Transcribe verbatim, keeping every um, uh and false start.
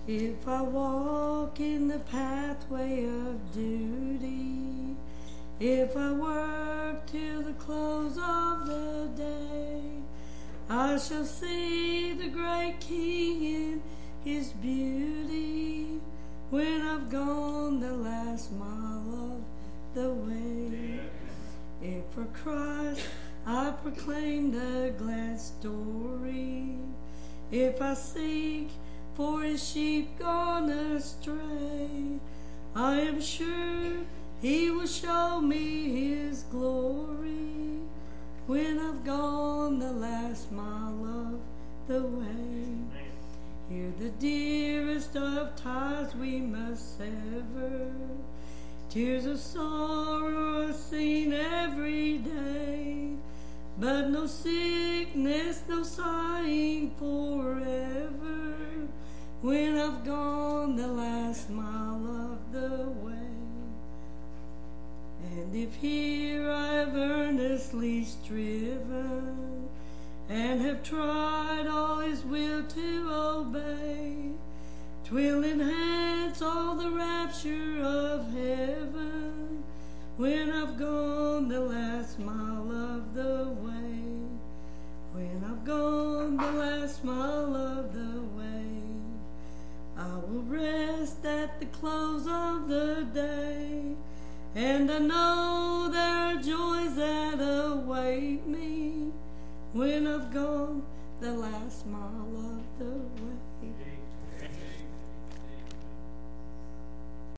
If I walk in the pathway of duty, if I work till the close of the day, I shall see the great King in his beauty when I've gone the last mile of the way. If for Christ I proclaim the glad story, if I seek for his sheep gone astray, I am sure he will show me his glory when I've gone the last mile of the way. Here the dearest of ties we must sever, tears of sorrow are seen every day, but no sickness, no sighing forever when I've gone the last mile of the way. And if here I have earnestly striven and have tried all his will to obey, 'twill enhance all the rapture of heaven when I've gone the last mile of the way. When I've gone the last mile of the way, I will rest at the close of the day, and I know there are joys that await me when I've gone the last mile of the way.